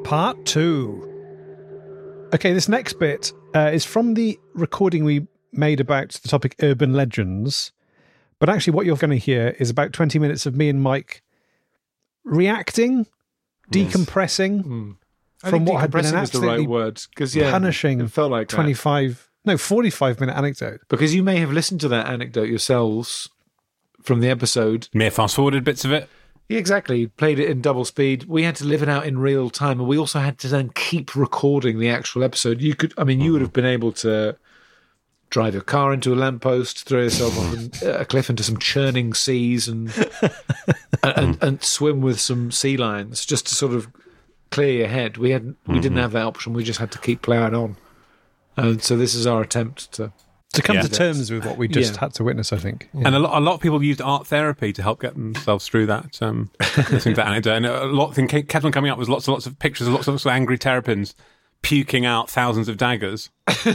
Part 2. Okay, this next bit is from the recording we made about the topic urban legends. But actually what you're going to hear is about 20 minutes of me and Mike reacting, decompressing from what had been an absolutely punishing it felt like 45-minute anecdote. Because you may have listened to that anecdote yourselves from the episode. May have fast-forwarded bits of it. Yeah, exactly. Played it in double speed. We had to live it out in real time, and we also had to then keep recording the actual episode. You would have been able to drive your car into a lamppost, throw yourself off a cliff into some churning seas, and swim with some sea lions just to sort of clear your head. We didn't have that option. We just had to keep plowing on. And so this is our attempt to come to terms with what we just had to witness, I think. Yeah. And a lot of people used art therapy to help get themselves through that, listening to that anecdote. And a lot of things kept on coming up with lots of pictures of lots of angry terrapins puking out thousands of daggers.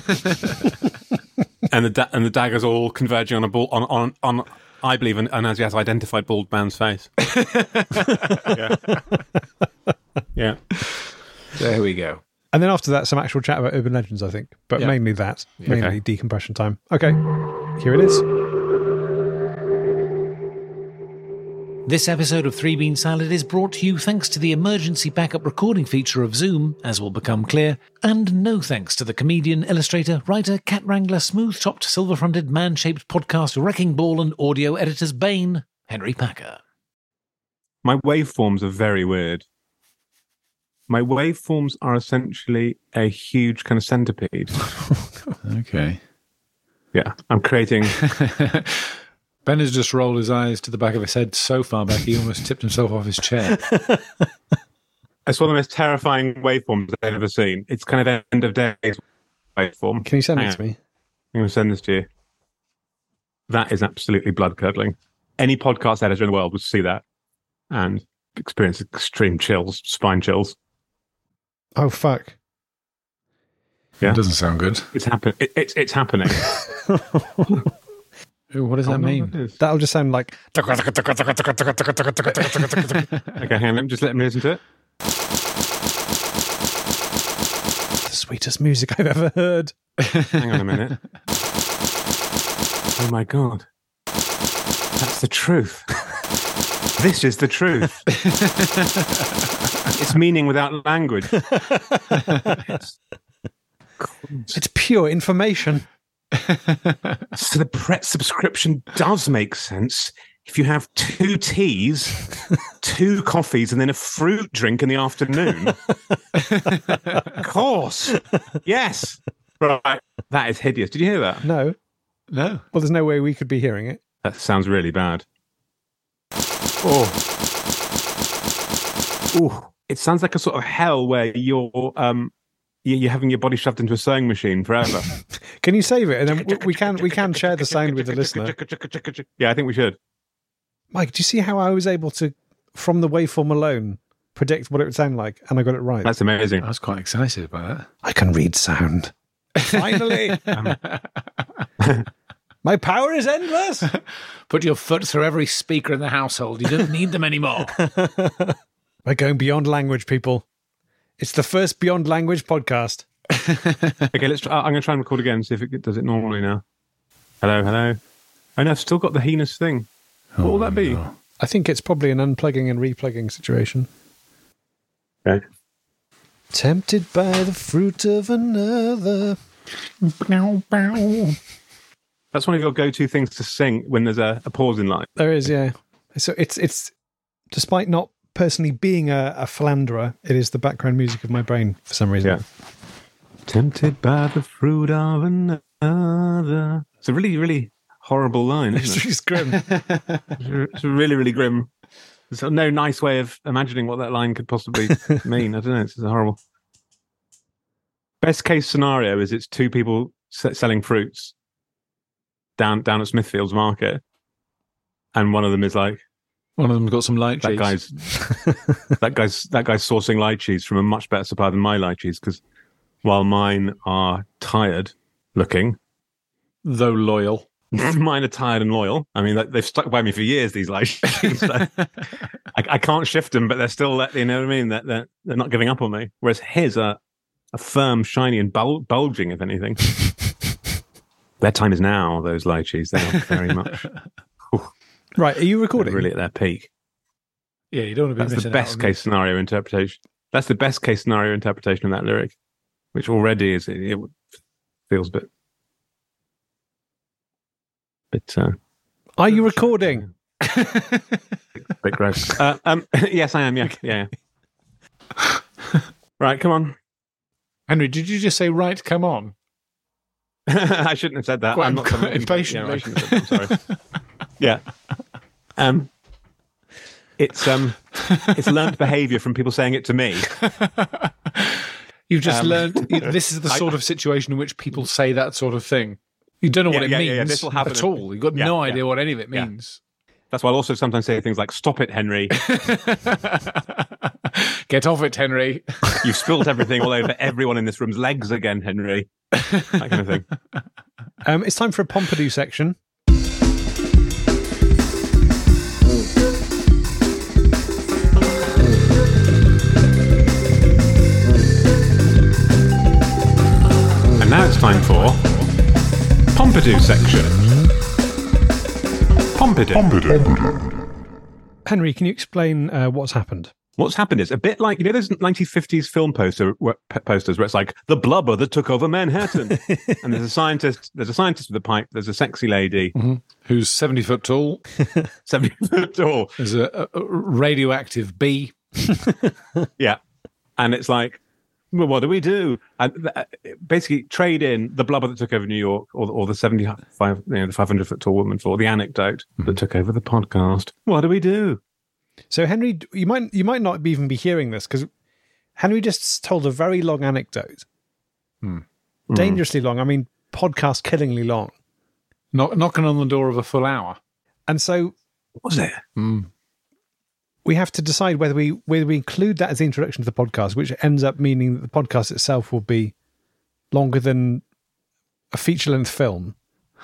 and the daggers all converging on I believe, an as yet identified bald man's face. Yeah. There we go. And then after that, some actual chat about urban legends, I think. But mainly that. Mainly decompression time. Okay, here it is. This episode of Three Bean Salad is brought to you thanks to the emergency backup recording feature of Zoom, as will become clear, and no thanks to the comedian, illustrator, writer, cat wrangler, smooth-topped, silver-fronted, man-shaped podcast, wrecking ball and audio editor's bane, Henry Packer. My waveforms are very weird. My waveforms are essentially a huge kind of centipede. Okay. Yeah, I'm creating... Ben has just rolled his eyes to the back of his head so far back he almost tipped himself off his chair. It's one of the most terrifying waveforms I've ever seen. It's kind of end of days waveform. Can you send it to me? I'm going to send this to you. That is absolutely blood-curdling. Any podcast editor in the world would see that and experience extreme chills, spine chills. Oh, fuck. Yeah. It doesn't sound good. It's happening. What does that mean? That'll just sound like... Okay, hang on, just let me listen to it. The sweetest music I've ever heard. Hang on a minute. Oh my God. That's the truth. This is the truth. It's meaning without language. It's pure information. So the Pret subscription does make sense if you have 2 teas, 2 coffees, and then a fruit drink in the afternoon. Of course. Yes. Right. That is hideous. Did you hear that? No. No. Well, there's no way we could be hearing it. That sounds really bad. Oh. Ooh. It sounds like a sort of hell where you're having your body shoved into a sewing machine forever. Can you save it? And then we can share the sound with the listener. Yeah, I think we should. Mike, do you see how I was able to, from the waveform alone, predict what it would sound like? And I got it right. That's amazing. I was quite excited by that. I can read sound. Finally! My power is endless! Put your foot through every speaker in the household. You don't need them anymore. We're going beyond language, people. It's the first Beyond Language podcast. Okay, let's. I'm going to try and record again, see if it does it normally now. Hello. Oh no, I've still got the heinous thing. What will that be? No. I think it's probably an unplugging and replugging situation. Okay. Tempted by the fruit of another. That's one of your go-to things to sing when there's a pause in line. There is, yeah. So it's despite not personally being a philanderer, it is the background music of my brain for some reason. Yeah. Tempted by the fruit of another. It's a really, really horrible line, isn't it? It's grim. It's really, really grim. There's no nice way of imagining what that line could possibly mean. I don't know. It's horrible. Best case scenario is it's 2 people selling fruits down at Smithfield's Market, and one of them is like, one of them's got some light cheese. That guy's sourcing lychees from a much better supplier than my lychees, because while mine are tired looking, though loyal, mine are tired and loyal. I mean, they've stuck by me for years, these lychees. So I can't shift them, but they're still, you know what I mean? They're not giving up on me. Whereas his are firm, shiny, and bulging, if anything. Their time is now, those lychees. They are very much. Right, are you recording? Really at their peak. Yeah, you don't want to be That's missing the out best on case this. scenario interpretation. That's the best case scenario interpretation of that lyric, which already is, it feels a bit Are you recording? bit gross. Yes, I am. Yeah. Right, come on. Henry, did you just say right? Come on. I shouldn't have said that. Quite I'm not impatiently. Yeah, I shouldn't have said that. I'm sorry. Yeah. It's learned behaviour from people saying it to me. You've just learned. This is the sort of situation in which people say that sort of thing. You don't know what it means This will happen at all. You've got no idea what any of it means. That's why I'll also sometimes say things like, "Stop it, Henry. Get off it, Henry." You've spilled everything all over everyone in this room's legs again, Henry." That kind of thing. It's time for a Pompidou section. And now it's time for Pompidou section. Pompidou. Henry, can you explain what's happened? What's happened is a bit like, you know, those 1950s film posters where it's like the blubber that took over Manhattan. And there's a scientist with a pipe, there's a sexy lady Who's 70 foot tall. 70 foot tall. There's a radioactive bee. Yeah. And it's like, well, what do we do? And basically trade in the blubber that took over New York or the 75, the 500 foot tall woman for the anecdote that took over the podcast. What do we do? So, Henry, you might not even be hearing this because Henry just told a very long anecdote. Dangerously long. I mean, podcast killingly long. Knocking on the door of a full hour. And so, What was it? we have to decide whether we include that as the introduction to the podcast, which ends up meaning that the podcast itself will be longer than a feature-length film.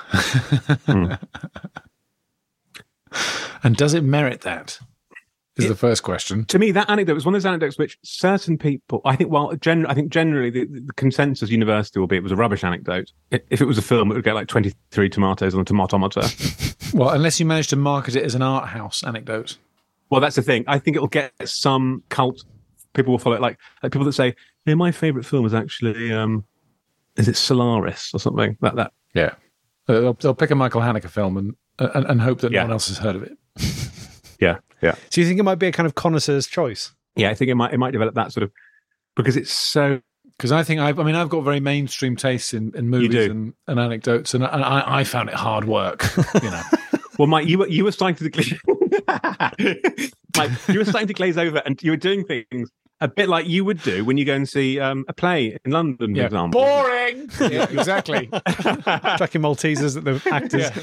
And does it merit that? Is the first question. To me, that anecdote was one of those anecdotes which certain people, I think generally the consensus university will be it was a rubbish anecdote. If it was a film, it would get like 23 tomatoes on a tomatometer. Well, unless you manage to market it as an art house anecdote. Well, that's the thing. I think it'll get some cult. People will follow it, like people that say, "Hey, my favourite film is actually, is it Solaris or something like that?" Yeah, they'll pick a Michael Haneke film and hope that no Yeah. one else has heard of it. Yeah. So you think it might be a kind of connoisseur's choice? Yeah, I think it might develop that sort of, because it's so. Because I think I've got very mainstream tastes in movies and anecdotes, and I found it hard work. You know. Well, Mike, you were starting to Mike, you were starting to glaze over, and you were doing things a bit like you would do when you go and see a play in London, for example. Boring. Yeah, exactly. Tracking Maltesers at the actors.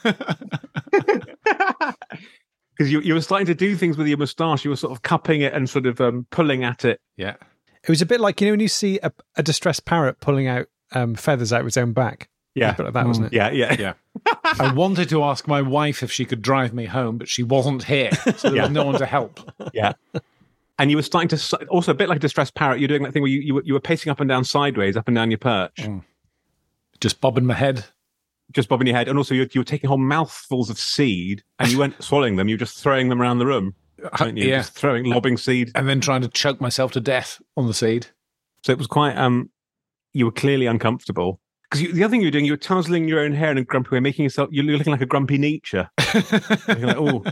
Because you were starting to do things with your moustache. You were sort of cupping it and sort of pulling at it. Yeah. It was a bit like, when you see a distressed parrot pulling out feathers out of its own back. Yeah. A bit like that, wasn't it? Yeah. I wanted to ask my wife if she could drive me home, but she wasn't here, so there was no one to help. Yeah. And you were starting to, also a bit like a distressed parrot, you're doing that thing where you were pacing up and down sideways, up and down your perch. Just bobbing my head. Just bobbing your head. And also you were taking whole mouthfuls of seed, and you weren't swallowing them, you were just throwing them around the room. Weren't you? Yeah. Just lobbing seed. And then trying to choke myself to death on the seed. So it was quite, you were clearly uncomfortable. Because the other thing you were doing, you were touseling your own hair in a grumpy way, making yourself, you're looking like a grumpy Nietzsche. You're like, oh.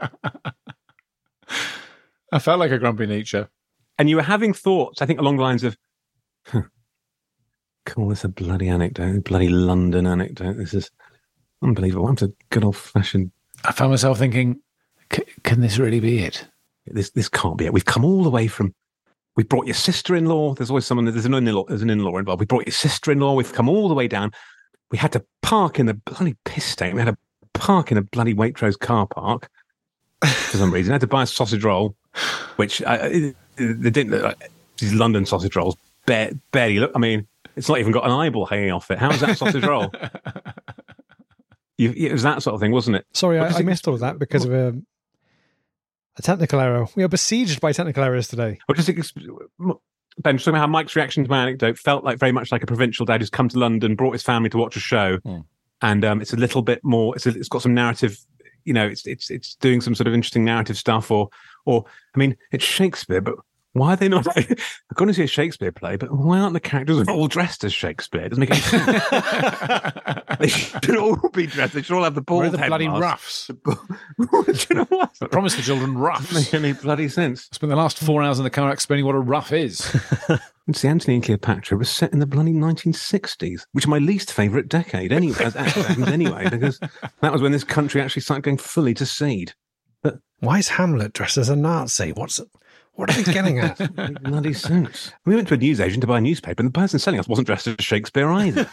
I felt like a grumpy Nietzsche. And you were having thoughts, I think, along the lines of, call this a bloody anecdote, a bloody London anecdote. This is unbelievable. I'm a good old-fashioned... I found myself thinking, can this really be it? This can't be it. We've come all the way from... We brought your sister-in-law. There's always someone... There's an in-law involved. We brought your sister-in-law. We've come all the way down. We had to park in the bloody piss stain. We had to park in a bloody Waitrose car park for some reason. I had to buy a sausage roll, which they didn't look like. These London sausage rolls barely look... I mean, it's not even got an eyeball hanging off it. How is that a sausage roll? It was that sort of thing, wasn't it? Sorry, I missed all of that because of A technical error. We are besieged by technical errors today. Or just Ben, just talking about how Mike's reaction to my anecdote felt like very much like a provincial dad who's come to London, brought his family to watch a show, and it's a little bit more. It's got some narrative. It's doing some sort of interesting narrative stuff. Or I mean, it's Shakespeare, but why are they not? I've gone to see a Shakespeare play, but why aren't the characters all dressed as Shakespeare? It doesn't make any sense. They should all be dressed. They should all have the bald the head bloody masks. ruffs. Do you know what? I promised the children ruffs. Doesn't make any bloody sense. I spent the last 4 hours in the car explaining what a ruff is. See, Antony and Cleopatra was set in the bloody 1960s, which is my least favourite decade anyway, because that was when this country actually started going fully to seed. But why is Hamlet dressed as a Nazi? What are they getting at? Bloody sense. We went to a newsagent to buy a newspaper, and the person selling us wasn't dressed as Shakespeare either.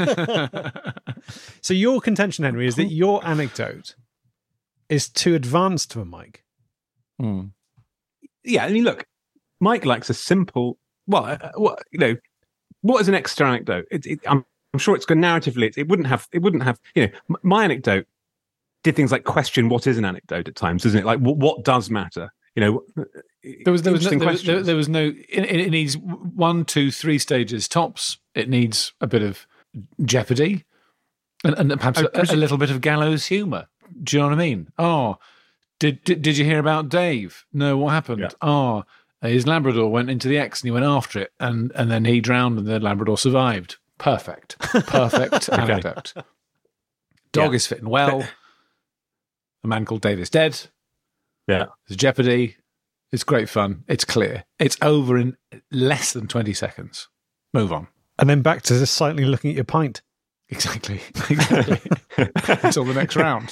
So your contention, Henry, is that your anecdote is too advanced for Mike. Yeah, I mean, look, Mike likes a simple. Well, what is an extra anecdote? I'm sure it's good narratively. It wouldn't have. My anecdote did things like question what is an anecdote at times, isn't it? Like what does matter? There was no. It needs 1, 2, 3 stages tops. It needs a bit of jeopardy, and perhaps a little bit of gallows humour. Do you know what I mean? Oh, did you hear about Dave? No, what happened? Yeah. Oh, his Labrador went into the X and he went after it, and then he drowned, and the Labrador survived. Perfect anecdote. Dog is fitting well. A man called Dave is dead. Yeah. There's jeopardy. It's great fun. It's clear. It's over in less than 20 seconds. Move on. And then back to just silently looking at your pint. Exactly. Until the next round.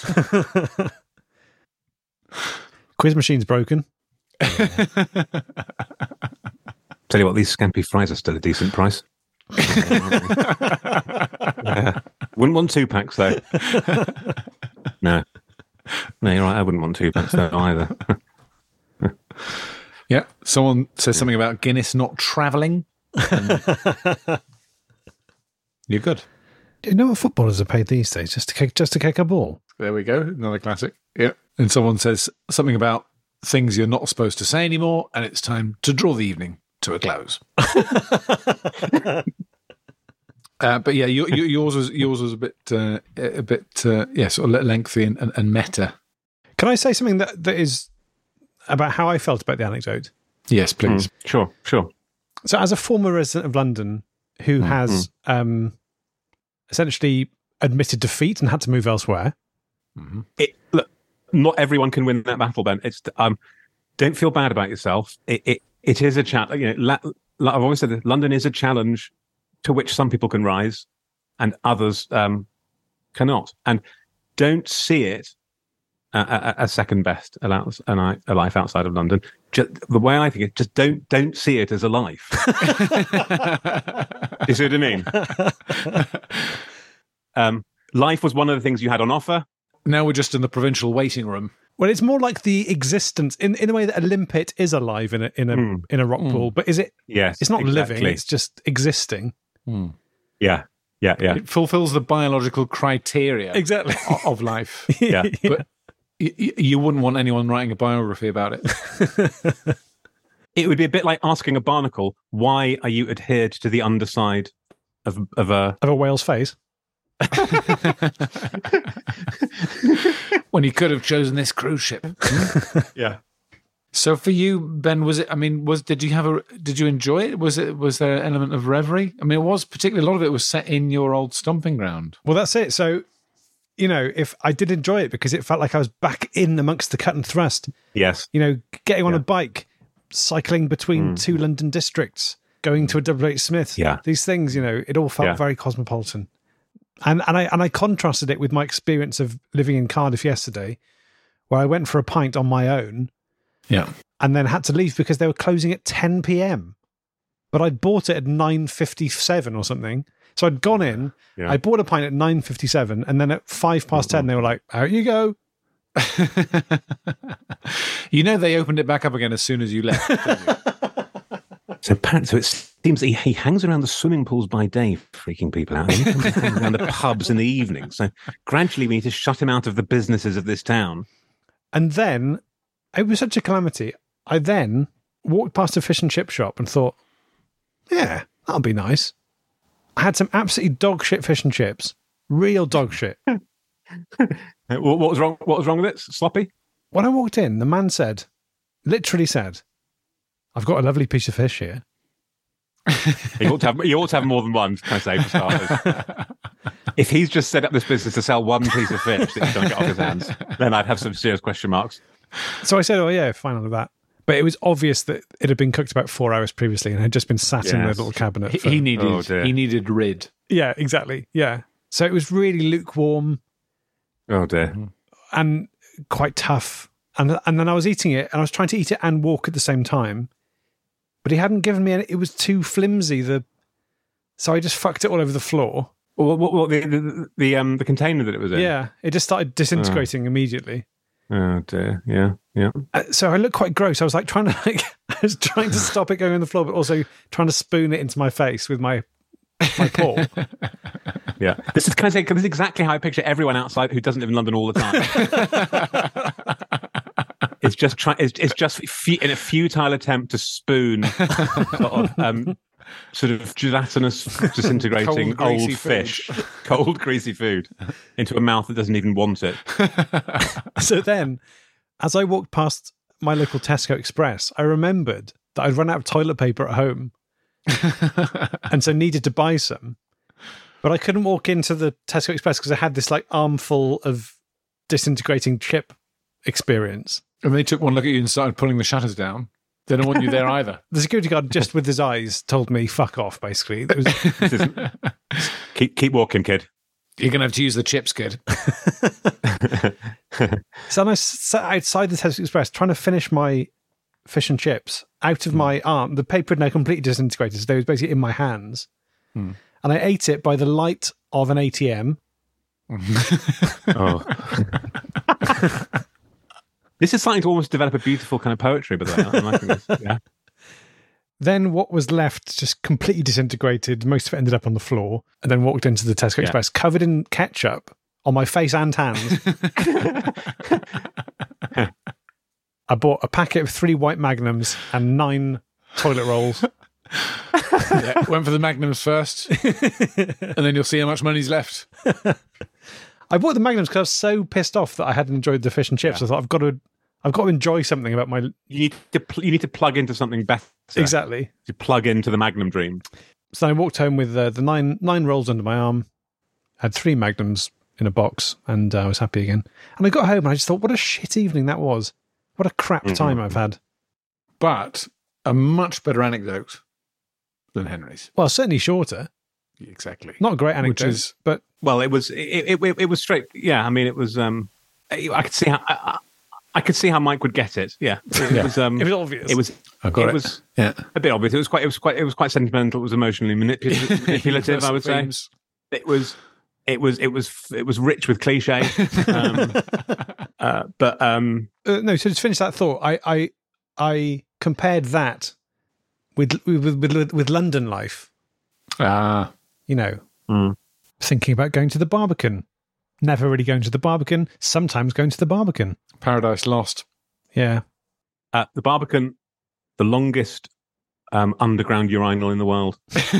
Quiz machine's broken. Tell you what, these scampi fries are still a decent price. Yeah. Wouldn't want 2 packs though. No, you're right. I wouldn't want 2 packs though either. Yeah. Someone says something about Guinness not travelling. You're good. Do you know what footballers are paid these days? Just to kick a ball. There we go. Another classic. Yeah. And someone says something about things you're not supposed to say anymore, and it's time to draw the evening to a close. But yeah, yours was a bit sort of lengthy and meta. Can I say something that is about how I felt about the anecdote? Yes, please. Sure. So, as a former resident of London who has essentially admitted defeat and had to move elsewhere, look, not everyone can win that battle, Ben. It's don't feel bad about yourself. It is a challenge. I've always said that London is a challenge to which some people can rise and others cannot. And don't see it as second best a life outside of London. The way I think it, just don't see it as a life. You see what I mean? Life was one of the things you had on offer. Now we're just in the provincial waiting room. Well, it's more like the existence in the way that a limpet is alive in a rock pool, but is it? Yes, it's not exactly. living; it's just existing. Yeah. It fulfills the biological criteria exactly of life. Yeah, but you wouldn't want anyone writing a biography about it. It would be a bit like asking a barnacle, "Why are you adhered to the underside of a whale's face?" When he could have chosen this cruise ship. Yeah. So for you, Ben, did you enjoy it? Was there an element of reverie? I mean, it was particularly, a lot of it was set in your old stomping ground. Well, that's it. So, if I did enjoy it because it felt like I was back in amongst the cut and thrust. Yes. Getting on a bike, cycling between 2 London districts, going to a WH Smith. Yeah. These things, it all felt very cosmopolitan. And I contrasted it with my experience of living in Cardiff yesterday, where I went for a pint on my own. Yeah. And then had to leave because they were closing at 10 p.m. But I'd bought it at 9:57 or something. So I'd gone in, I bought a pint at 9:57, and then at 10:05 they were like, out you go. They opened it back up again as soon as you left. So it seems that he hangs around the swimming pools by day, freaking people out. He comes around the pubs in the evening. So gradually we need to shut him out of the businesses of this town. And then it was such a calamity. I then walked past a fish and chip shop and thought, yeah, that'll be nice. I had some absolutely dog shit fish and chips. Real dog shit. What was wrong? What was wrong with it? Sloppy? When I walked in, the man literally said, I've got a lovely piece of fish here. You ought to have more than one, can I say, for starters. If he's just set up this business to sell one piece of fish that he's going to get off his hands, then I'd have some serious question marks. So I said, oh yeah, fine on that. But it was obvious that it had been cooked about 4 hours previously and had just been sat in the little cabinet. He needed rid. Yeah, exactly. Yeah. So it was really lukewarm. Oh dear. And quite tough. And then I was eating it, and I was trying to eat it and walk at the same time. But he hadn't given me any. It was too flimsy. So I just fucked it all over the floor. What the container that it was in? Yeah, it just started disintegrating immediately. Oh dear. Yeah. So I looked quite gross. I was like I was trying to stop it going on the floor, but also trying to spoon it into my face with my paw. Yeah, this is exactly how I picture everyone outside who doesn't live in London all the time. It's just in a futile attempt to spoon sort of gelatinous, disintegrating Cold, old fish, cold, greasy food into a mouth that doesn't even want it. So then, as I walked past my local Tesco Express, I remembered that I'd run out of toilet paper at home, and so needed to buy some. But I couldn't walk into the Tesco Express because I had this like armful of disintegrating chip experience. And they took one look at you and started pulling the shutters down. They don't want you there either. The security guard, just with his eyes, told me, fuck off, basically. It was... keep walking, kid. You're going to have to use the chips, kid. So I sat outside the Tesco Express trying to finish my fish and chips out of my arm. The paper had now completely disintegrated, so they was basically in my hands. And I ate it by the light of an ATM. Oh. This is starting to almost develop a beautiful kind of poetry, by the way. I'm liking this. Yeah. Then what was left just completely disintegrated. Most of it ended up on the floor. And then walked into the Tesco Express covered in ketchup on my face and hands. I bought a packet of 3 white Magnums and 9 toilet rolls. Went for the Magnums first, and then you'll see how much money's left. I bought the Magnums because I was so pissed off that I hadn't enjoyed the fish and chips. I thought I've got to enjoy something about my. You need to plug into something better. Exactly. To plug into the Magnum dream. So I walked home with the nine rolls under my arm, had 3 Magnums in a box, and I was happy again. And I got home and I just thought, what a shit evening that was. What a crap time I've had. But a much better anecdote than Henry's. Well, certainly shorter. Exactly. Not a great anecdote, but well, it was straight. Yeah, I mean, it was. I could see how Mike would get it. Yeah, it was obvious. It was. I got it. Was a bit obvious. It was quite sentimental. It was emotionally manipulative. I would say. It was rich with cliche. No. So to finish that thought, I compared that with London life. Thinking about going to the Barbican. Never really going to the Barbican. Sometimes going to the Barbican. Paradise Lost. Yeah. The Barbican, the longest underground urinal in the world.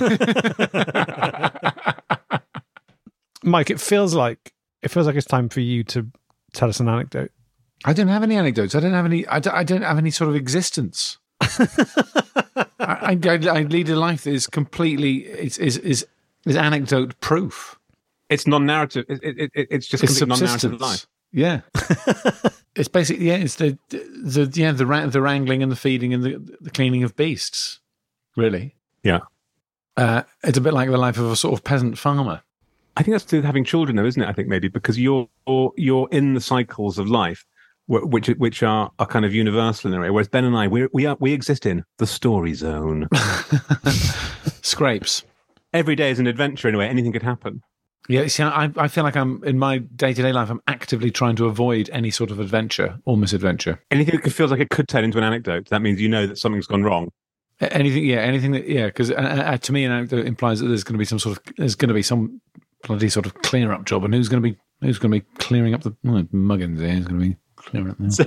Mike, it feels like it's time for you to tell us an anecdote. I don't have any anecdotes. I don't have any sort of existence. I lead a life that is completely is anecdote proof. It's non-narrative. It's just complete non-narrative life. Yeah, it's basically it's the wrangling and the feeding and the cleaning of beasts. Really, yeah. It's a bit like the life of a sort of peasant farmer. I think that's to do with having children, though, isn't it? I think maybe because you're in the cycles of life, which are kind of universal in a way. Whereas Ben and I, we exist in the story zone. Scrapes. Every day is an adventure in a way. Anything could happen. Yeah, see, I feel like I'm in my day-to-day life, I'm actively trying to avoid any sort of adventure or misadventure. Anything that feels like it could turn into an anecdote, that means you know that something's gone wrong. Anything because to me, an anecdote implies that there's going to be some bloody sort of clear-up job, and who's going to be clearing up the muggins here? Who's going to be clear it now. So-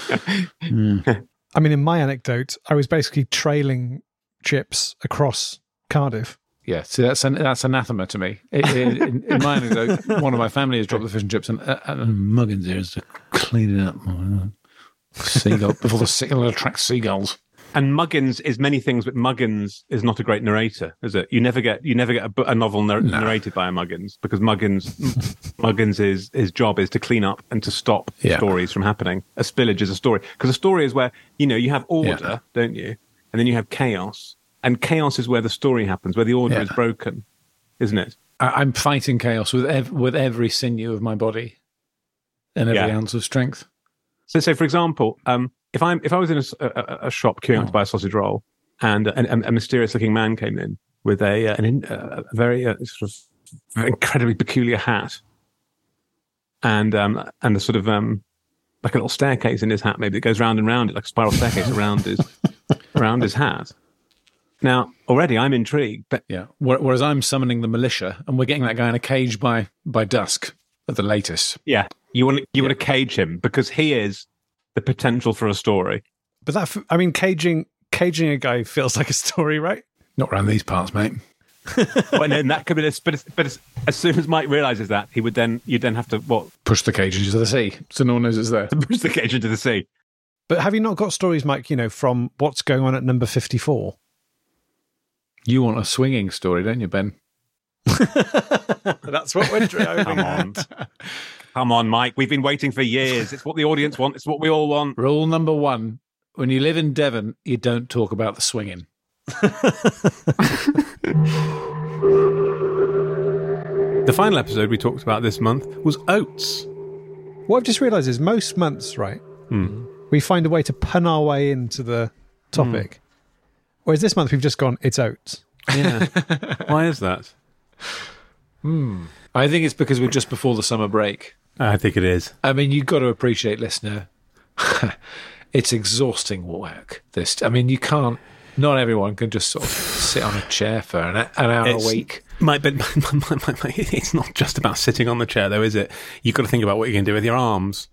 I mean, in my anecdote, I was basically trailing chips across Cardiff. Yeah, see, that's anathema to me. In my anecdote, one of my family has dropped the fish and chips, and Muggins here is to clean it up. Seagull before the seagull attracts seagulls. And Muggins is many things, but Muggins is not a great narrator, is it? You never get a novel narrated by a Muggins, because Muggins' his job is to clean up and to stop stories from happening. A spillage is a story, because a story is where you have order, don't you? And then you have chaos, and chaos is where the story happens, where the order is broken, isn't it? I'm fighting chaos with every sinew of my body and every ounce of strength. So, for example, if I was in a shop queuing up to buy a sausage roll, and a mysterious-looking man came in with a very sort of incredibly peculiar hat, and a sort of like a little staircase in his hat, maybe that goes round and round it, like a spiral staircase around his hat. Now, already I'm intrigued, but Whereas I'm summoning the militia, and we're getting that guy in a cage by dusk at the latest. yeah, you want to cage him because he is the potential for a story. But caging a guy feels like a story, right? Not around these parts, mate. Well, and then that could be but as soon as Mike realizes that, you'd then have to Push the cage into the sea, so no one knows it's there. push the cage into the sea. But have you not got stories, Mike, from what's going on at number 54? You want a swinging story, don't you, Ben? That's what we're doing. Come on, Mike. We've been waiting for years. It's what the audience want. It's what we all want. Rule number 1, when you live in Devon, you don't talk about the swinging. The final episode we talked about this month was oats. What I've just realised is most months, right, we find a way to pun our way into the topic. Whereas this month we've just gone, it's oats. Yeah. Why is that? I think it's because we're just before the summer break. I think it is. I mean, you've got to appreciate, listener, it's exhausting work. You can't. Not everyone can just sort of sit on a chair for an hour a week. But it's not just about sitting on the chair, though, is it? You've got to think about what you're going to do with your arms.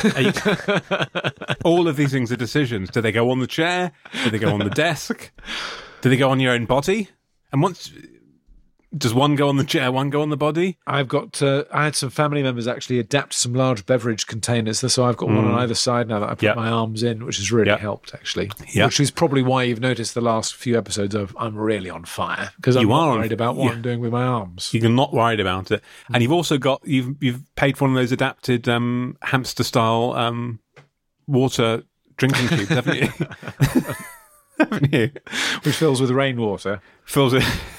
All of these things are decisions. Do they go on the chair? Do they go on the desk? Do they go on your own body? And does one go on the chair, one go on the body? I had some family members actually adapt some large beverage containers, so I've got one on either side now that I put my arms in, which has really helped, actually. Yep. Which is probably why you've noticed the last few episodes of I'm really on fire, because I'm not worried about what I'm doing with my arms. You're not worried about it. And you've also got, you've paid for one of those adapted hamster-style water drinking tubes, haven't you? Haven't you? Which fills with rainwater. Fills it.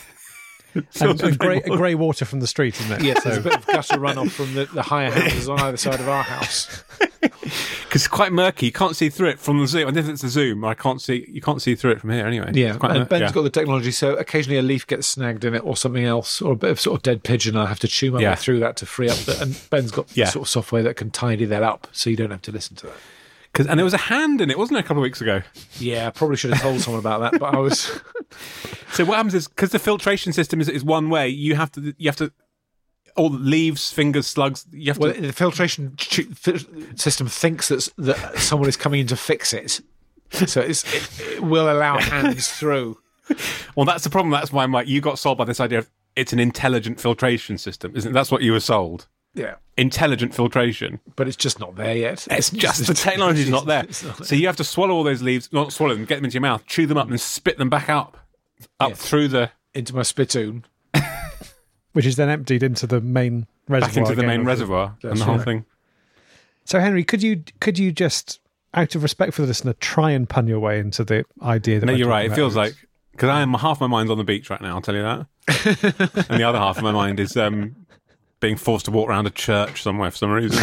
And grey water from the street, isn't it? Yes, there's a bit of gutter runoff from the higher houses on either side of our house. Because it's quite murky. You can't see through it from the Zoom. I don't think it's a Zoom. You can't see through it from here anyway. Yeah, and Ben's got the technology, so occasionally a leaf gets snagged in it or something else, or a bit of sort of dead pigeon. I have to chew my way through that to free up and Ben's got sort of software that can tidy that up so you don't have to listen to that. And there was a hand in it, wasn't there, a couple of weeks ago? Yeah, I probably should have told someone about that, but I was... So what happens is, because the filtration system is one way, you have to all leaves, fingers, slugs, you have to... the filtration system thinks that someone is coming in to fix it. So it will allow hands through. Well, that's the problem. That's why, Mike, you got sold by this idea of it's an intelligent filtration system, isn't it? That's what you were sold. Yeah. Intelligent filtration. But it's just not there yet. It's just the technology's not there. So you have to swallow all those leaves, not swallow them, get them into your mouth, chew them up and spit them back up through into my spittoon. Which is then emptied into the main reservoir. Back into the main reservoir and the whole thing. So, Henry, could you just, out of respect for the listener, try and pun your way into the idea that... No, you're right. It feels like... Because half my mind's on the beach right now, I'll tell you that. And the other half of my mind is... being forced to walk around a church somewhere for some reason.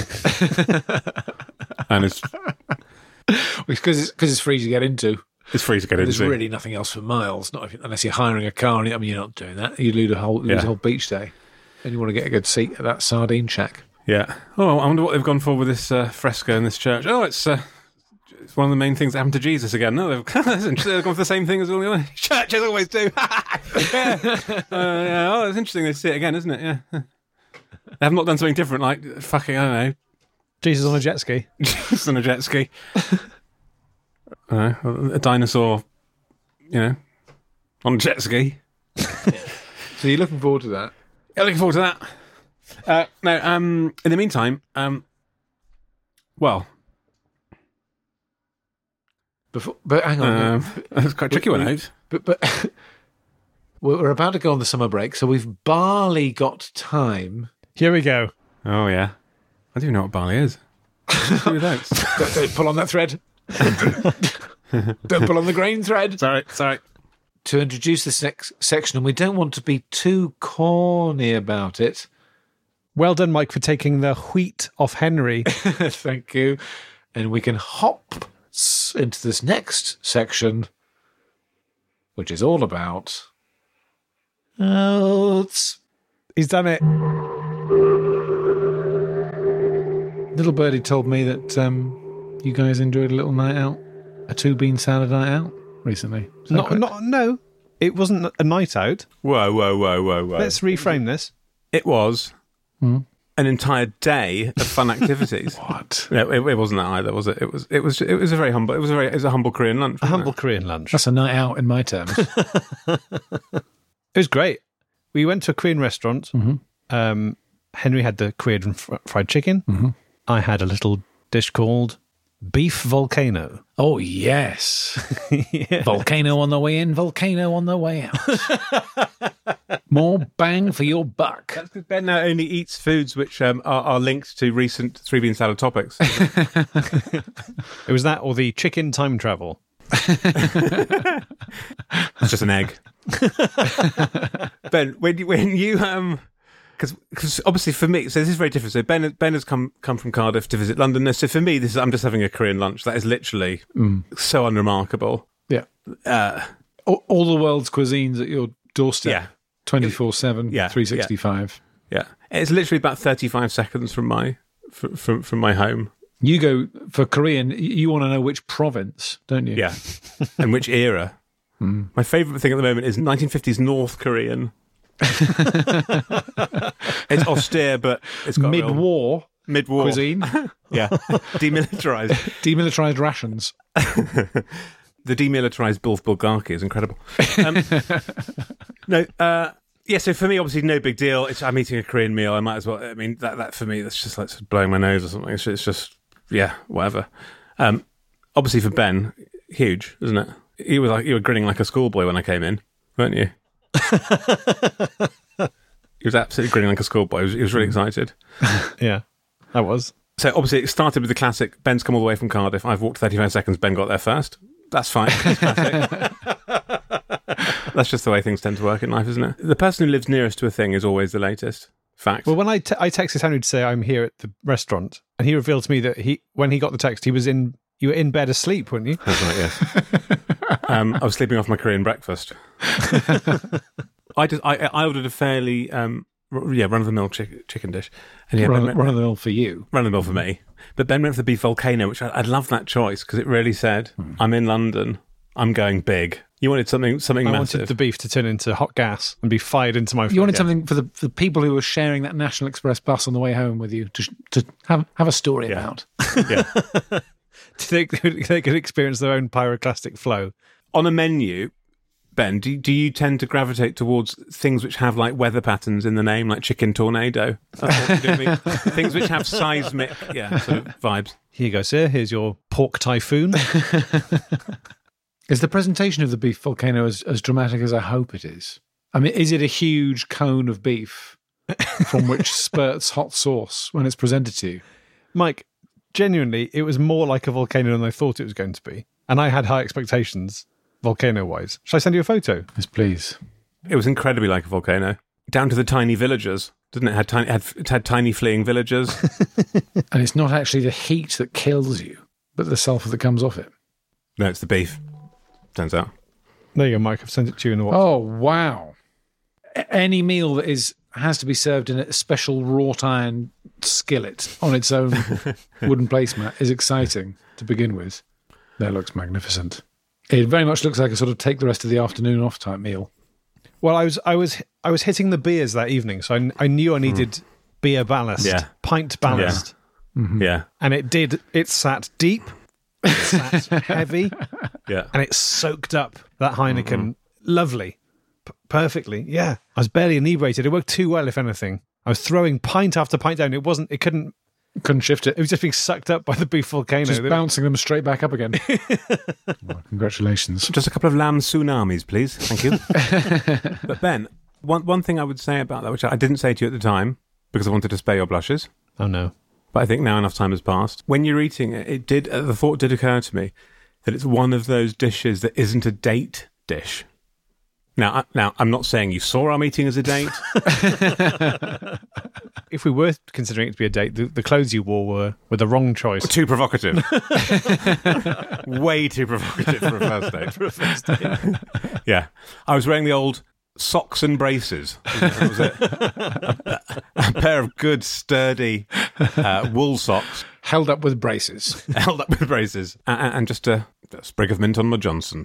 And it's because it's free to get into. It's free to get into. There's really nothing else for miles, unless you're hiring a car. I mean, you're not doing that. You lose a whole beach day, and you want to get a good seat at that sardine shack. Yeah. Oh, I wonder what they've gone for with this fresco in this church. Oh, it's one of the main things that happened to Jesus again. No, they've gone for the same thing as all the other churches always do. Oh, it's interesting to see it again, isn't it? Yeah. They have not done something different, like fucking, I don't know, Jesus on a jet ski. Jesus on a jet ski. A dinosaur, on a jet ski. So you're looking forward to that? Yeah, looking forward to that. In the meantime, But hang on. that's quite a tricky one out. But we're about to go on the summer break, so we've barely got time. Here we go. Oh, yeah. I don't even know what barley is. Who knows? Don't pull on that thread. Don't pull on the grain thread. Sorry. To introduce this next section, and we don't want to be too corny about it. Well done, Mike, for taking the wheat off Henry. Thank you. And we can hop into this next section, which is all about oats. He's done it. Little birdie told me that you guys enjoyed a little night out, a 2-bean salad night out recently. No, it wasn't a night out. Whoa. Let's reframe this. It was an entire day of fun activities. What? No, it wasn't that either, was it? It was a very humble. It was a humble Korean lunch. A humble Korean lunch. That's a night out in my terms. It was great. We went to a Korean restaurant. Mm-hmm. Henry had the Korean fried chicken. Mm-hmm. I had a little dish called beef volcano. Oh, yes. Yeah. Volcano on the way in, volcano on the way out. More bang for your buck. That's because Ben now only eats foods which are linked to recent 3-bean salad topics. It was that or the chicken time travel. It's just an egg. Ben, when you because obviously for me, so this is very different. So Ben has come from Cardiff to visit London. So for me, I'm just having a Korean lunch. That is literally so unremarkable. Yeah. All the world's cuisines at your doorstep. Yeah. 24/7, 365. Yeah. It's literally about 35 seconds from my home. You go for Korean, you want to know which province, don't you? Yeah. And which era. My favourite thing at the moment is 1950s North Korean. It's austere, but it's got mid-war cuisine. Yeah. Demilitarized rations. The demilitarized bulgogi is incredible. So for me, obviously, no big deal. I'm eating a Korean meal. I might as well. I mean, that for me, that's just like blowing my nose or something. It's just, whatever. Obviously, for Ben, huge, isn't it? You were grinning like a schoolboy when I came in, weren't you? He was absolutely grinning like a schoolboy. He was really excited. Yeah, I was. So obviously, it started with the classic. Ben's come all the way from Cardiff. I've walked 35 seconds. Ben got there first. That's fine. That's classic. That's just the way things tend to work in life, isn't it? The person who lives nearest to a thing is always the latest. Fact. Well, when I texted Henry to say I'm here at the restaurant, and he revealed to me that when he got the text, you were in bed asleep, weren't you? That's right, yes. I was sleeping off my Korean breakfast. I ordered a fairly run-of-the-mill chicken dish. And run-of-the-mill for you. Run-of-the-mill for me. But Ben went for the beef volcano, which I love that choice because it really said, I'm in London, I'm going big. You wanted something I massive. wanted the beef to turn into hot gas and be fired into my food. You wanted something for the people who were sharing that National Express bus on the way home with you to have a story about. Yeah. They could experience their own pyroclastic flow. On a menu, Ben, do you tend to gravitate towards things which have like weather patterns in the name, like chicken tornado? Things which have seismic, sort of vibes. Here you go, sir. Here's your pork typhoon. Is the presentation of the beef volcano as dramatic as I hope it is? I mean, is it a huge cone of beef from which spurts hot sauce when it's presented to you? Mike, genuinely, it was more like a volcano than I thought it was going to be. And I had high expectations, volcano-wise. Shall I send you a photo? Yes, please. It was incredibly like a volcano, down to the tiny villagers, didn't it? It had tiny fleeing villagers. And it's not actually the heat that kills you, but the sulphur that comes off it. No, it's the beef, turns out. There you go, Mike. I've sent it to you in the WhatsApp. Oh, wow. Any meal that has to be served in a special wrought iron skillet on its own wooden placemat is exciting to begin with. That looks magnificent. It very much looks like a sort of take the rest of the afternoon off type meal. Well, I was hitting the beers that evening, so I knew I needed beer ballast, pint ballast. Yeah. And it sat deep, it sat heavy, Yeah. and it soaked up that Heineken lovely, perfectly. Yeah. I was barely inebriated. It worked too well, if anything. I was throwing pint after pint down. It couldn't shift it. It was just being sucked up by the beef volcano. Just bouncing them straight back up again. Well, congratulations. Just a couple of lamb tsunamis, please. Thank you. But Ben, one thing I would say about that, which I didn't say to you at the time, because I wanted to spare your blushes, Oh, no. but I think now enough time has passed. When you're eating it, the thought did occur to me that it's one of those dishes that isn't a date dish. Now, I'm not saying you saw our meeting as a date. If we were considering it to be a date, the clothes you wore were the wrong choice. Too provocative. Way too provocative for a first date. Yeah. I was wearing the old socks and braces. That was it. A pair of good, sturdy wool socks. Held up with braces. Held up with braces. And just a sprig of mint on my Johnson.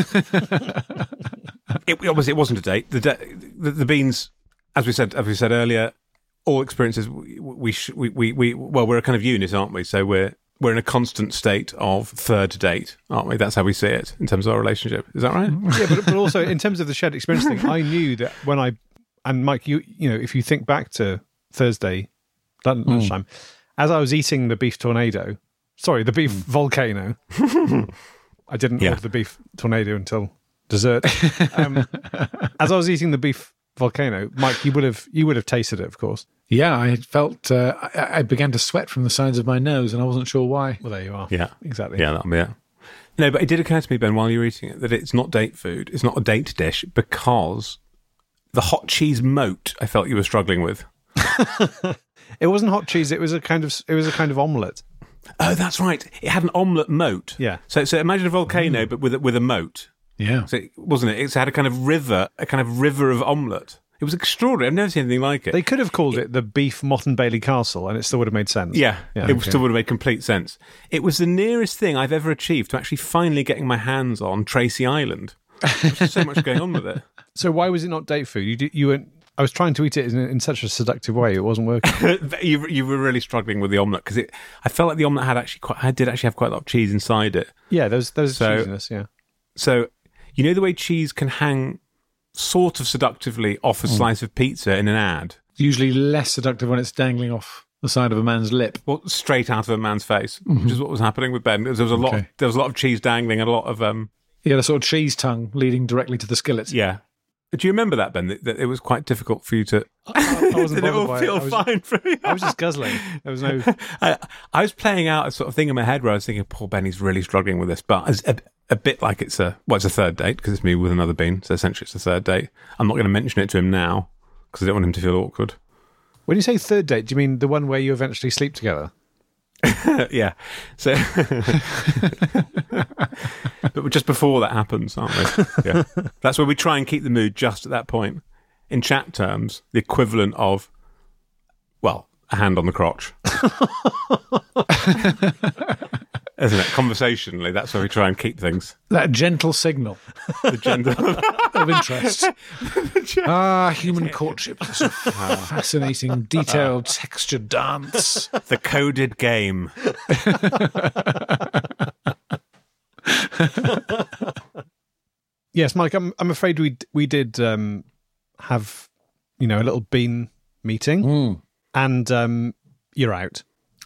It wasn't a date. The beans, as we said earlier, all experiences. We're a kind of unit, aren't we? So we're in a constant state of third date, aren't we? That's how we see it in terms of our relationship. Is that right? Yeah, but also in terms of the shared experience thing, I knew that when and Mike, you know, if you think back to Thursday lunchtime, as I was eating the beef beef volcano. I didn't order the beef tornado until dessert. As I was eating the beef volcano, Mike, you would have tasted it, of course. Yeah, I felt I began to sweat from the sides of my nose, and I wasn't sure why. Well, there you are. Yeah, exactly. Yeah, that'll be it. No, but it did occur to me, Ben, while you were eating it, that it's not date food. It's not a date dish because the hot cheese moat I felt you were struggling with. It wasn't hot cheese. It was a kind of omelette. Oh, that's right. It had an omelette moat. Yeah. So imagine a volcano, but with a moat. Yeah. So wasn't it? It had a kind of river of omelette. It was extraordinary. I've never seen anything like it. They could have called it the Beef Mott and Bailey Castle, and it still would have made sense. Yeah, it still would have made complete sense. It was the nearest thing I've ever achieved to actually finally getting my hands on Tracy Island. There's just so much going on with it. So why was it not date food? You weren't. I was trying to eat it in such a seductive way; it wasn't working. You were really struggling with the omelette because I felt like the omelette did actually have quite a lot of cheese inside it. Yeah, there's cheesiness. Yeah. So you know the way cheese can hang sort of seductively off a slice of pizza in an ad. Usually less seductive when it's dangling off the side of a man's lip. Well, straight out of a man's face, which is what was happening with Ben. There was a lot of cheese dangling and a lot of He had a sort of cheese tongue leading directly to the skillet. Yeah. Do you remember that, Ben? That it was quite difficult for you to. I wasn't Did it bothered all by feel it. fine for you? I was just guzzling. There was no. I was playing out a sort of thing in my head where I was thinking, poor Benny's really struggling with this, but it's a bit like it's a third date because it's me with another bean, so essentially it's a third date. I'm not going to mention it to him now because I don't want him to feel awkward. When you say third date, do you mean the one where you eventually sleep together? Yeah. So, but just before that happens, aren't we? Yeah. That's where we try and keep the mood just at that point. In chat terms, the equivalent of, well, a hand on the crotch. Isn't it? Conversationally, that's where we try and keep things. That gentle signal. The gender of interest. Human courtship. It's a fascinating, detailed, textured dance. The coded game. Yes, Mike, I'm afraid we did have, a little bean meeting, and you're out.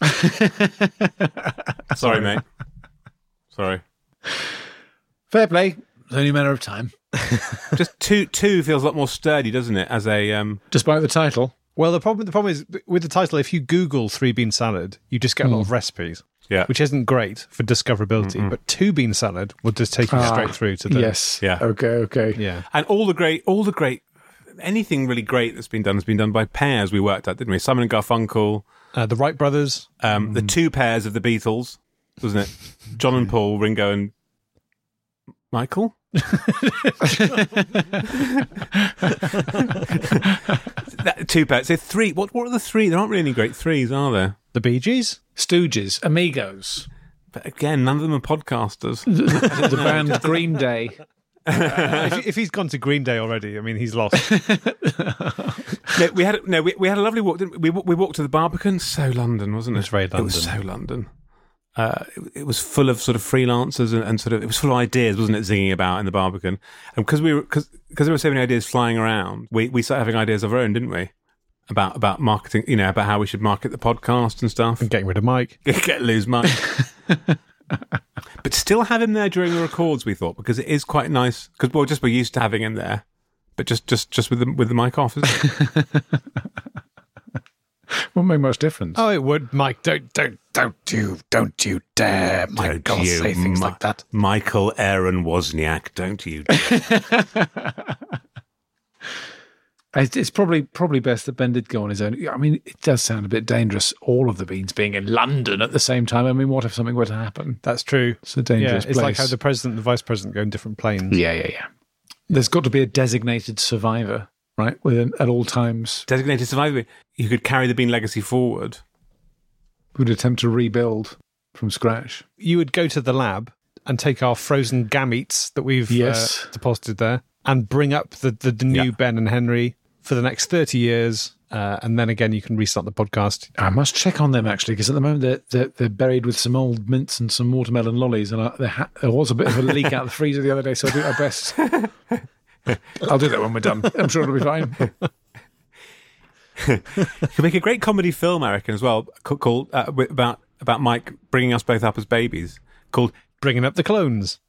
Sorry, mate. Sorry. Fair play. It's only a matter of time. Just two feels a lot more sturdy, doesn't it? As a despite the title. Well, the problem is with the title. If you Google 3-bean salad, you just get a lot of recipes. Yeah. Which isn't great for discoverability, but 2-bean salad will just take you straight through to the. Yes. Yeah. Okay. Yeah. And all the great, anything really great that's been done has been done by pairs we worked at, didn't we? Simon and Garfunkel. The Wright brothers. The two pairs of the Beatles, wasn't it? John and Paul, Ringo and Michael? Two pairs. So three. What are the three? There aren't really any great threes, are there? The Bee Gees? Stooges. Amigos. But again, none of them are podcasters. The band Green Day. If he's gone to Green Day already, I mean, he's lost. we had a lovely walk. Didn't we? We walked to the Barbican. So London, wasn't it? It's very London. It was so London. It was full of sort of freelancers and sort of, it was full of ideas, wasn't it, zinging about in the Barbican? And because there were so many ideas flying around, we started having ideas of our own, didn't we? About marketing, about how we should market the podcast and stuff. And getting rid of Mike. Lose Mike. But still have him there during the records, we thought, because it is quite nice. Because we're used to having him there, but just with the mic off, isn't it? Won't make much difference. Oh, it would, Mike. Don't you dare, Michael, say things like that. Michael Aaron Wozniak, don't you dare. It's probably best that Ben did go on his own. I mean, it does sound a bit dangerous, all of the Beans being in London at the same time. I mean, what if something were to happen? That's true. It's a dangerous It's place. like how the president and the vice president go in different planes. Yeah. There's got to be a designated survivor, right, at all times. Designated survivor. You could carry the Bean legacy forward. Would attempt to rebuild from scratch. You would go to the lab and take our frozen gametes that we've deposited there and bring up the new Ben and Henry for the next 30 years. And then again, you can restart the podcast. I must check on them, actually, because at the moment they're buried with some old mints and some watermelon lollies. And there was a bit of a leak out of the freezer the other day, so I'll do our best. I'll do that when we're done. I'm sure it'll be fine. You could make a great comedy film, I reckon, as well, called about Mike bringing us both up as babies, called Bringing Up the Clones.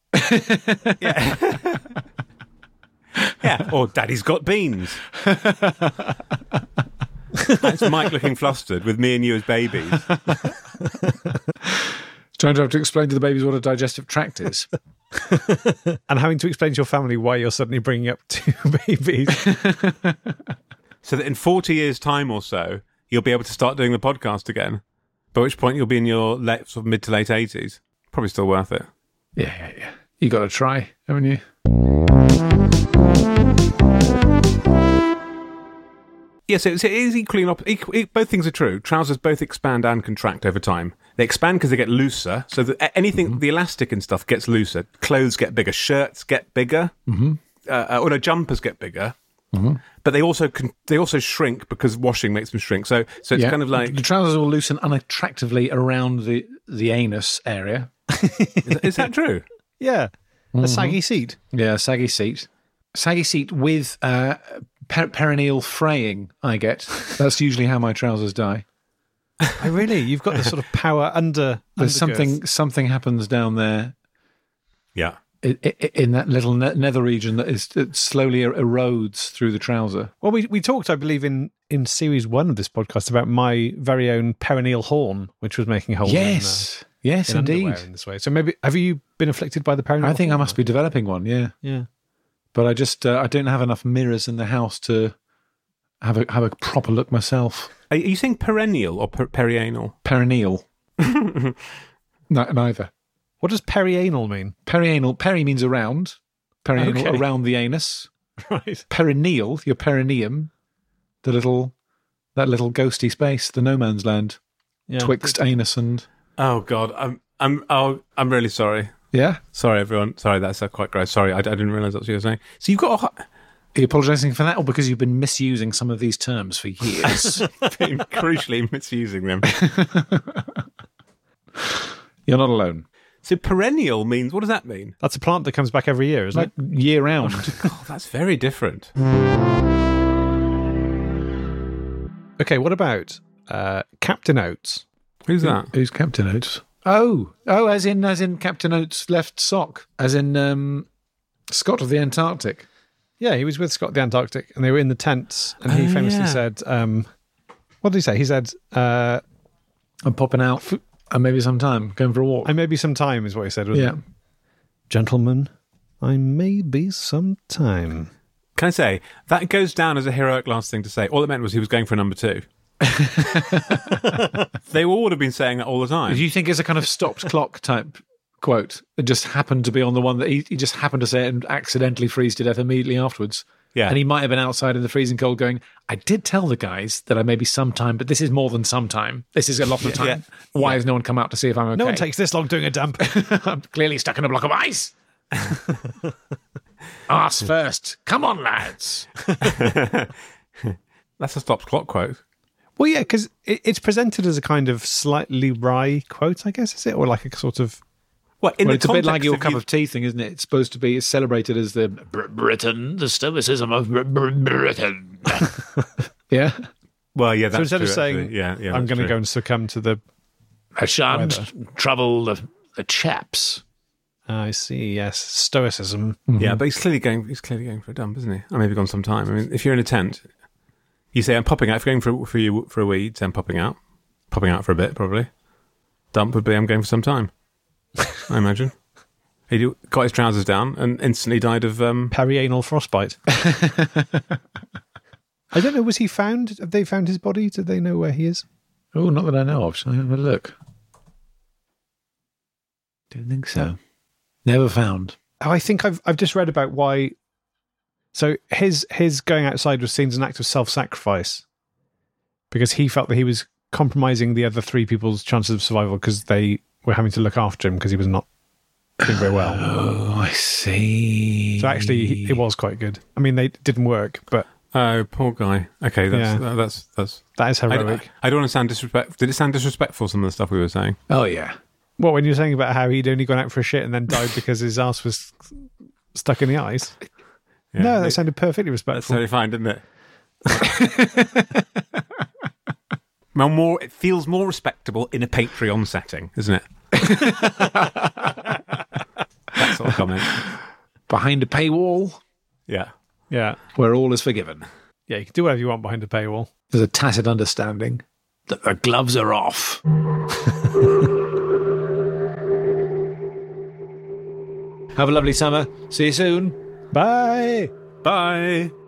Yeah, or Daddy's Got Beans. That's Mike looking flustered with me and you as babies. Trying to have to explain to the babies what a digestive tract is. And having to explain to your family why you're suddenly bringing up two babies. So that in 40 years' time or so, you'll be able to start doing the podcast again. By which point you'll be in your sort of mid to late 80s. Probably still worth it. Yeah. You got to try, haven't you? Yes, it is equally both things are true. Trousers both expand and contract over time. They expand because they get looser, so that anything, the elastic and stuff gets looser. Clothes get bigger, shirts get bigger, jumpers get bigger. Mm-hmm. But they also shrink because washing makes them shrink. So it's kind of like the trousers will loosen unattractively around the anus area. Is that true? Yeah, a saggy seat. Yeah, saggy seat with perineal fraying. I get that's usually how my trousers die. Oh, really? You've got this sort of power under. There's something happens down there. Yeah. In that little nether region that slowly erodes through the trouser. Well, we talked, I believe, in series 1 of this podcast about my very own perineal horn, which was making holes. Yes, in indeed. In this way. So maybe have you been afflicted by the perineal? I think horn? I must be developing one. Yeah. But I just I don't have enough mirrors in the house to have a proper look myself. Are you saying perennial or perianal? Perineal. Neither. What does perianal mean? Perianal. Peri means around. Perianal, around the anus. Right. Perineal, your perineum, that little ghosty space, the no man's land, twixt anus and. Oh God, I'm really sorry. Yeah. Sorry, everyone. Sorry, that's quite gross. Sorry, I didn't realise that's what you were saying. So you've got. Are you apologising for that, or because you've been misusing some of these terms for years? Been crucially misusing them. You're not alone. So perennial means, what does that mean? That's a plant that comes back every year, isn't it? Year round. Oh, that's very different. Okay, what about Captain Oates? Who's that? Who's Captain Oates? Oh, as in Captain Oates' left sock, as in Scott of the Antarctic. Yeah, he was with Scott of the Antarctic, and they were in the tents, and he famously said, what did he say? He said, I'm popping out. And maybe some time, going for a walk. I may be some time, is what he said, wasn't it? Gentlemen, I may be some time. Can I say, that goes down as a heroic last thing to say. All it meant was he was going for number 2. They all would have been saying that all the time. Do you think it's a kind of stopped clock type quote? It just happened to be on the one that he just happened to say it and accidentally freeze to death immediately afterwards. Yeah. And he might have been outside in the freezing cold going, I did tell the guys that I may be some time, but this is more than some time. This is a lot of time. Yeah. Why has no one come out to see if I'm okay? No one takes this long doing a dump. I'm clearly stuck in a block of ice. Arse first. Come on, lads. That's a Stop Clock quote. Well, yeah, because it's presented as a kind of slightly wry quote, I guess, is it? Or like a sort of... Well, Well, it's a bit like your cup of tea thing, isn't it? It's supposed to be celebrated as the Britain, the stoicism of Britain. Yeah? Well, yeah, that's So instead true, of saying, actually. Yeah, I'm going to to go and succumb to the... I shan't trouble the chaps. I see, yes. Stoicism. Yeah, but he's clearly going for a dump, isn't he? Or maybe gone some time. I mean, if you're in a tent, you say, I'm popping out. If you're going for a wee, you'd say, I'm popping out. Popping out for a bit, probably. Dump would be, I'm going for some time. I imagine. He got his trousers down and instantly died of... Perianal frostbite. I don't know, was he found? Have they found his body? Do they know where he is? Oh, not that I know of. Shall I have a look? Don't think so. Never found. Oh, I think I've just read about why... So his going outside was seen as an act of self-sacrifice because he felt that he was compromising the other three people's chances of survival because they were having to look after him because he was not doing very well. Oh, I see. So actually, it was quite good. I mean, they didn't work, but Oh, poor guy. Okay, that's that is heroic. I don't want to sound disrespectful. Did it sound disrespectful, some of the stuff we were saying? Oh, yeah. What, when you're saying about how he'd only gone out for a shit and then died because his ass was stuck in the ice? Yeah, No, that sounded perfectly That's respectful. totally fine, didn't it? Well, it feels more respectable in a Patreon setting, isn't it? That sort of comment. Behind a paywall Yeah. Yeah. where all is forgiven. Yeah, you can do whatever you want behind a paywall. There's a tacit understanding that the gloves are off. Have a lovely summer. See you soon. Bye! Bye.